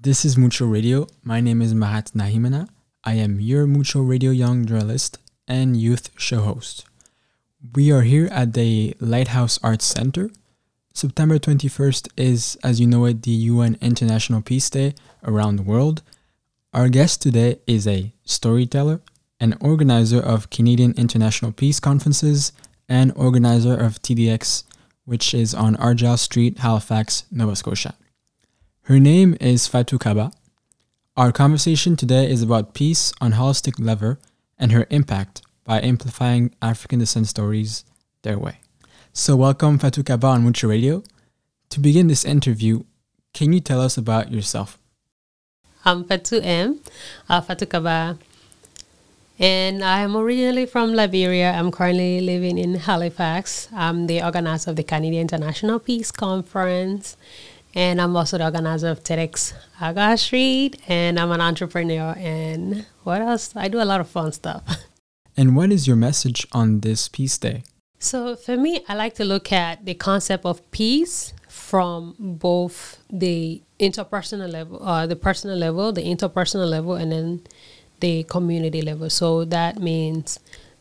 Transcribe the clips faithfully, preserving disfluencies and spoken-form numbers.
This is Mucho Radio. My name is Mahat Nahimana. I am your Mucho Radio Young journalist and youth show host. We are here at the Lighthouse Arts Center. September twenty-first is, as you know it, the U N International Peace Day around the world. Our guest today is a storyteller, an organizer of Canadian International Peace Conferences, and organizer of T D X, which is on Argyle Street, Halifax, Nova Scotia. Her name is Fatou Kaba. Our conversation today is about peace on holistic level and her impact by amplifying African descent stories their way. So welcome Fatou Kaba on Mucho Radio. To begin this interview, can you tell us about yourself? I'm Fatou M, uh, Fatou Kaba, and I'm originally from Liberia. I'm currently living in Halifax. I'm the organizer of the Canadian International Peace Conference, and I'm also the organizer of TEDx Argyle Street, and I'm an entrepreneur, and what else? I do a lot of fun stuff. And what is your message on this Peace Day? So for me, I like to look at the concept of peace from both the interpersonal level, uh, the personal level, the interpersonal level, and then the community level. So that means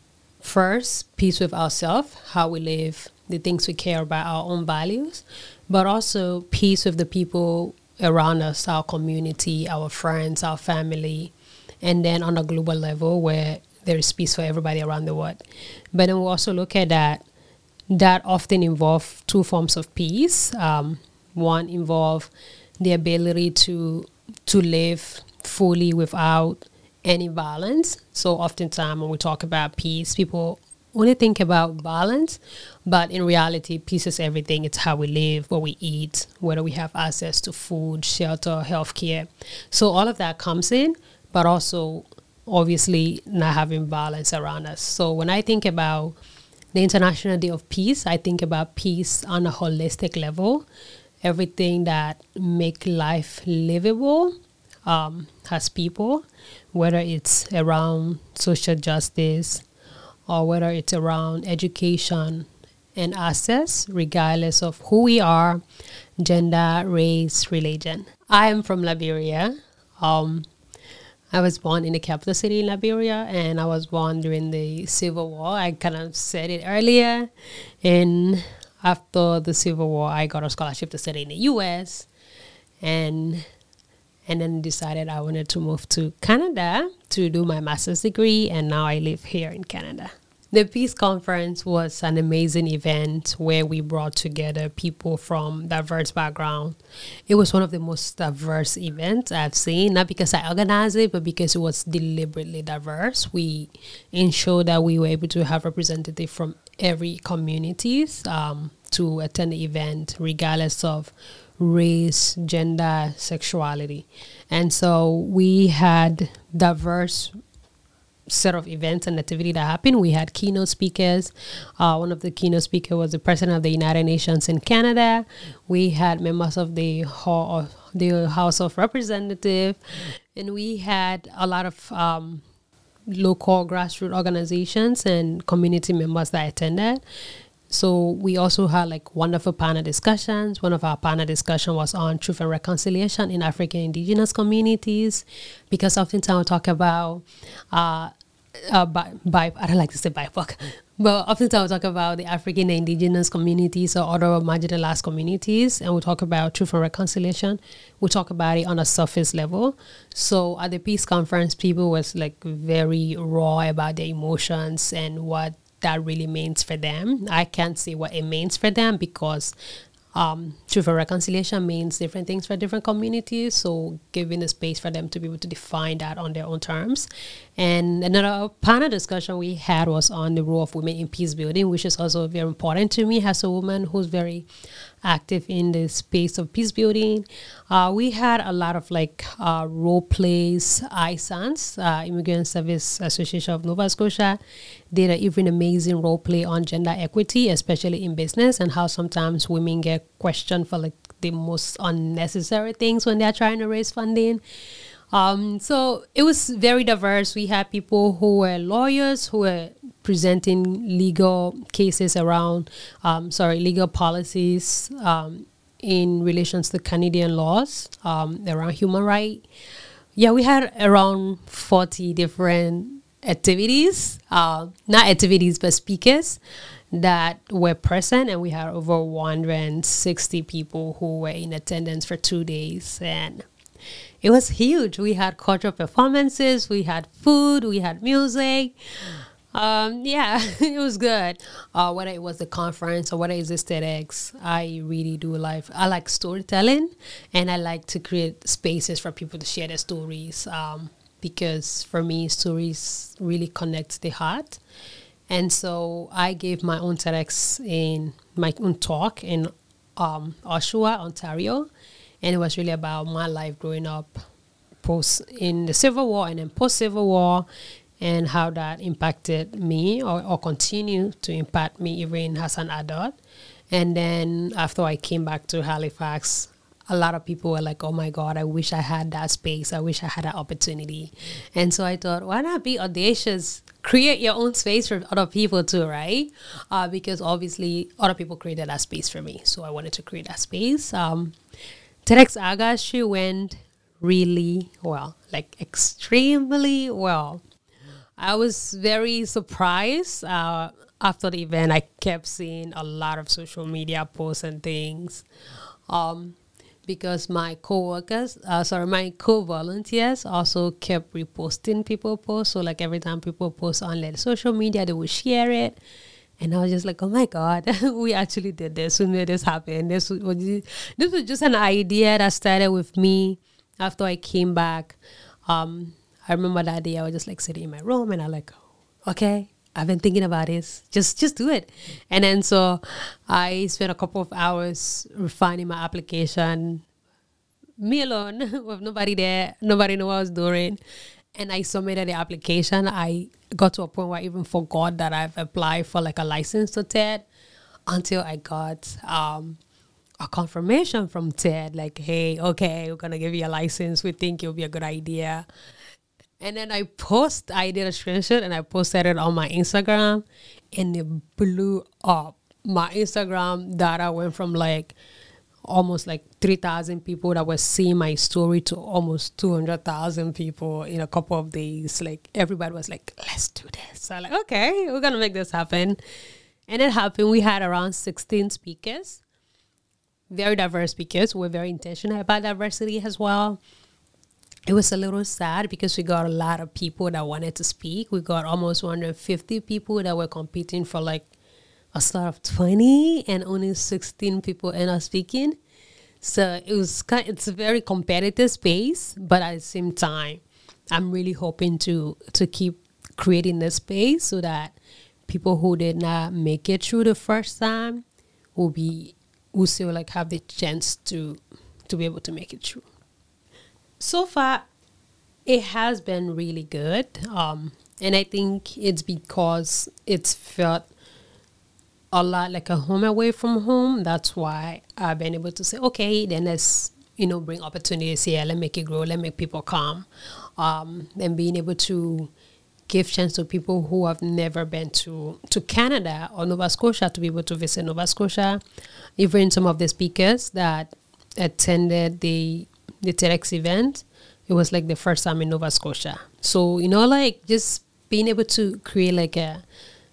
first, peace with ourselves, how we live, the things we care about, our own values, but also peace with the people around us, our community, our friends, our family, and then on a global level where there is peace for everybody around the world. But then we also look at that, that often involve two forms of peace. Um, one involve the ability to to live fully without any violence. So oftentimes when we talk about peace, people only think about violence, but in reality, peace is everything. It's how we live, what we eat, whether we have access to food, shelter, healthcare. So all of that comes in, but also obviously not having violence around us. So when I think about the International Day of Peace, I think about peace on a holistic level, everything that make life livable um, as people, whether it's around social justice, or whether it's around education and access, regardless of who we are, gender, race, religion. I am from Liberia. Um, I was born in the capital city in Liberia, and I was born during the Civil War. I kind of said it earlier. And after the Civil War, I got a scholarship to study in the U S, and and then decided I wanted to move to Canada to do my master's degree, and now I live here in Canada. The Peace Conference was an amazing event where we brought together people from diverse backgrounds. It was one of the most diverse events I've seen, not because I organized it, but because it was deliberately diverse. We ensured that we were able to have representatives from every communities um, to attend the event, regardless of race, gender, sexuality. And so we had diverse set of events and activity that happened. We had keynote speakers. Uh, one of the keynote speakers was the president of the United Nations in Canada. We had members of the, Hall of, the House of Representatives, and we had a lot of um, local grassroots organizations and community members that attended. So we also had like wonderful panel discussions. One of our panel discussion was on truth and reconciliation in African indigenous communities, because oftentimes we talk about, uh, uh, by, by, I don't like to say B I P O C, but oftentimes we talk about the African indigenous communities or other marginalized communities, and we talk about truth and reconciliation. We talk about it on a surface level. So at the Peace Conference, people was like very raw about their emotions and what that really means for them. I can't say what it means for them because um, truth and reconciliation means different things for different communities. So giving the space for them to be able to define that on their own terms. And another panel discussion we had was on the role of women in peace building, which is also very important to me as a woman who's very active in the space of peace building. Uh, we had a lot of like uh, role plays. I S A N S, uh, Immigrant Service Association of Nova Scotia, did an even amazing role play on gender equity, especially in business, and how sometimes women get questioned for like the most unnecessary things when they're trying to raise funding. Um, so it was very diverse. We had people who were lawyers who were presenting legal cases around, um, sorry, legal policies um, in relations to Canadian laws um, around human rights. Yeah, we had around forty different activities, uh, not activities, but speakers that were present, and we had over one hundred sixty people who were in attendance for two days. And it was huge. We had cultural performances, we had food, we had music. Um, yeah, it was good. Uh, whether it was the conference or whether it's TEDx, I really do like, I like storytelling, and I like to create spaces for people to share their stories. Um, because for me, stories really connect the heart. And so I gave my own TEDx in my own talk in um, Oshawa, Ontario. And it was really about my life growing up post in the Civil War and then post-Civil War, and how that impacted me or, or continue to impact me even as an adult. And then after I came back to Halifax, a lot of people were like, oh my God, I wish I had that space. I wish I had that opportunity. And so I thought, why not be audacious? Create your own space for other people too, right? Uh, because obviously other people created that space for me. So I wanted to create that space. Um, TEDx Agashi went really well, like extremely well. I was very surprised. Uh, after the event, I kept seeing a lot of social media posts and things. Um, because my co-workers, uh, sorry, my co-volunteers also kept reposting people posts. So like every time people post on like social media, they would share it. And I was just like, oh my God, we actually did this. We made this happen. This was, this was just an idea that started with me after I came back. Um, I remember that day I was just like sitting in my room and I like, okay, I've been thinking about this. Just just do it. And then so I spent a couple of hours refining my application, me alone, with nobody there. Nobody knew what I was doing. And I submitted the application. I got to a point where I even forgot that I've applied for like a license to TED until I got um, a confirmation from TED. Like, hey, okay, we're going to give you a license. We think it'll be a good idea. And then I post, I did a screenshot and I posted it on my Instagram, and it blew up. My Instagram data went from like almost like three thousand people that were seeing my story to almost two hundred thousand people in a couple of days. Like everybody was like, let's do this. So I'm like, okay, we're going to make this happen. And it happened. We had around sixteen speakers, very diverse speakers. We're very intentional about diversity as well. It was a little sad because we got a lot of people that wanted to speak. We got almost one hundred fifty people that were competing for like a slot of twenty, and only sixteen people ended up speaking. So it was kind of, it's a very competitive space, but at the same time, I'm really hoping to to keep creating this space so that people who did not make it through the first time will be will still like have the chance to to be able to make it through. So far, it has been really good. Um, and I think it's because it's felt a lot like a home away from home. That's why I've been able to say, okay, then let's, you know, bring opportunities here. Let's make it grow. Let's make people come. Um, and being able to give chance to people who have never been to, to Canada or Nova Scotia to be able to visit Nova Scotia. Even some of the speakers that attended the the TEDx event, it was like the first time in Nova Scotia. So, you know, like just being able to create like a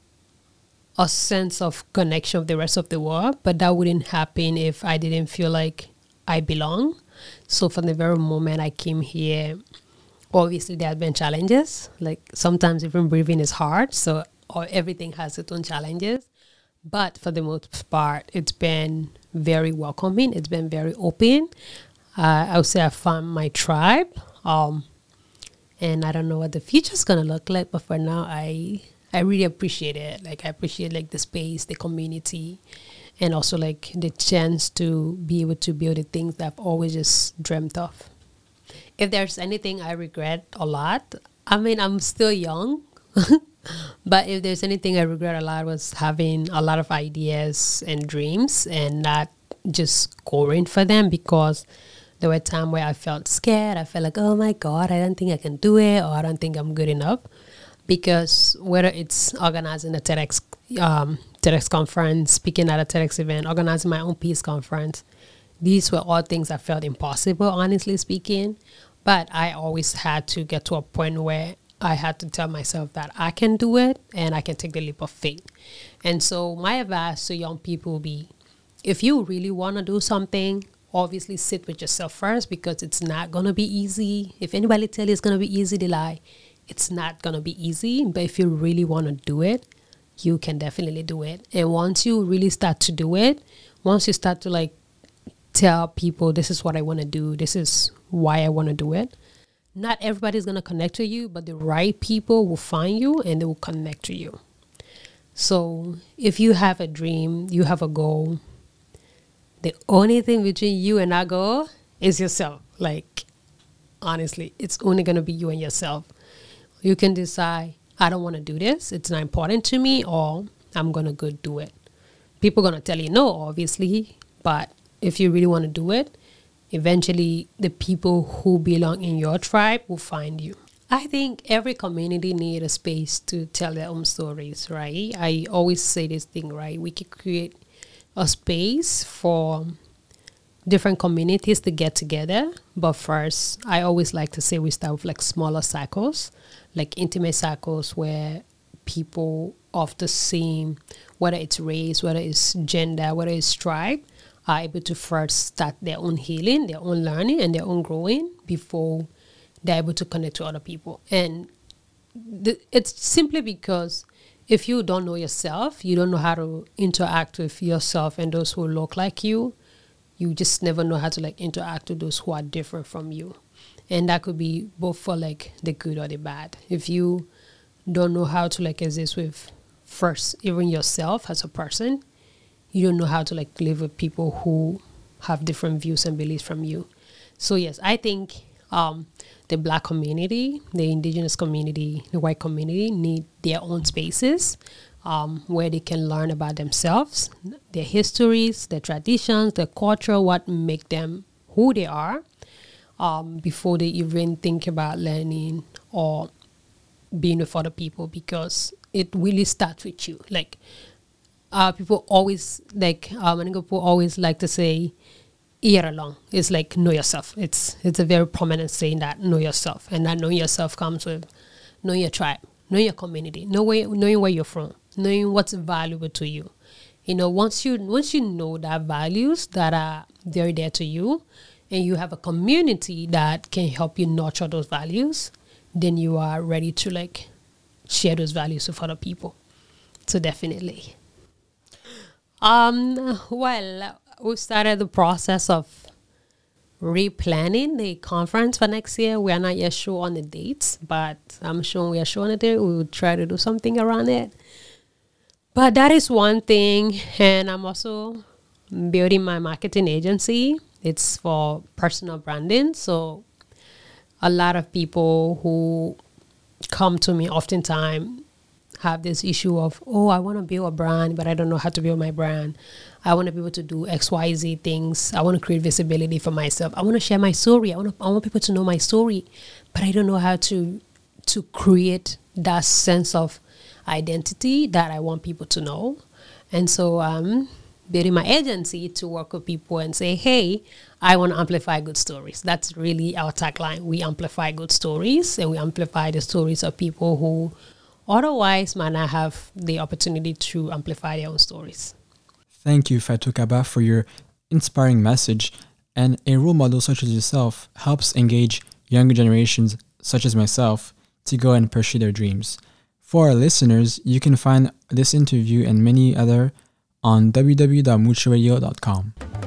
a sense of connection with the rest of the world, but that wouldn't happen if I didn't feel like I belong. So from the very moment I came here, obviously there have been challenges. Like sometimes even breathing is hard. So or everything has its own challenges. But for the most part, it's been very welcoming. It's been very open. Uh, I would say I found my tribe, um, and I don't know what the future is gonna look like. But for now, I I really appreciate it. Like I appreciate like the space, the community, and also like the chance to be able to build the things that I've always just dreamt of. If there's anything I regret a lot, I mean I'm still young, but if there's anything I regret a lot was having a lot of ideas and dreams and not just going for them, because there were times where I felt scared. I felt like, oh my God, I don't think I can do it, or I don't think I'm good enough. Because whether it's organizing a TEDx, um, TEDx conference, speaking at a TEDx event, organizing my own peace conference, these were all things I felt impossible, honestly speaking. But I always had to get to a point where I had to tell myself that I can do it and I can take the leap of faith. And so my advice to young people will be, if you really want to do something, obviously sit with yourself first, because it's not going to be easy. If anybody tell you it's going to be easy, they lie. It's not going to be easy. But if you really want to do it, you can definitely do it. And once you really start to do it, once you start to like tell people, this is what I want to do, this is why I want to do it, not everybody's going to connect to you, but the right people will find you and they will connect to you. So if you have a dream, you have a goal, the only thing between you and that goal is yourself. Like, honestly, it's only going to be you and yourself. You can decide, I don't want to do this, it's not important to me, or I'm going to go do it. People are going to tell you no, obviously, but if you really want to do it, eventually the people who belong in your tribe will find you. I think every community needs a space to tell their own stories, right? I always say this thing, right? We could create a space for different communities to get together. But first, I always like to say we start with like smaller circles, like intimate circles where people of the same, whether it's race, whether it's gender, whether it's tribe, are able to first start their own healing, their own learning, and their own growing before they're able to connect to other people. And th- it's simply because if you don't know yourself, you don't know how to interact with yourself and those who look like you, you just never know how to like interact with those who are different from you. And that could be both for like the good or the bad. If you don't know how to like exist with first even yourself as a person, you don't know how to like live with people who have different views and beliefs from you. So yes, I think um, the Black community, the Indigenous community, the white community need their own spaces um, where they can learn about themselves, their histories, their traditions, their culture, what make them who they are, um, before they even think about learning or being with other people, because it really starts with you. Like, Uh, people always like um, and people always like to say, "Ear along." It's like know yourself. It's it's a very prominent saying that know yourself, and that knowing yourself comes with knowing your tribe, knowing your community, knowing knowing where you're from, knowing what's valuable to you. You know, once you once you know that values that are very there to you, and you have a community that can help you nurture those values, then you are ready to like share those values with other people. So definitely. Um, well, we started the process of replanning the conference for next year. We are not yet sure on the dates, but I'm sure we are sure on the date. We will try to do something around it. But that is one thing. And I'm also building my marketing agency. It's for personal branding. So a lot of people who come to me oftentimes have this issue of, oh, I want to build a brand, but I don't know how to build my brand. I want to be able to do X, Y, Z things. I want to create visibility for myself. I want to share my story. I want to, I want people to know my story, but I don't know how to to create that sense of identity that I want people to know. And so I'm building my agency to work with people and say, hey, I want to amplify good stories. That's really our tagline. We amplify good stories, and we amplify the stories of people who otherwise might not have the opportunity to amplify their own stories. Thank you, Fatou Kaba, for your inspiring message. And a role model such as yourself helps engage younger generations, such as myself, to go and pursue their dreams. For our listeners, you can find this interview and many other on w w w dot mucho radio dot com.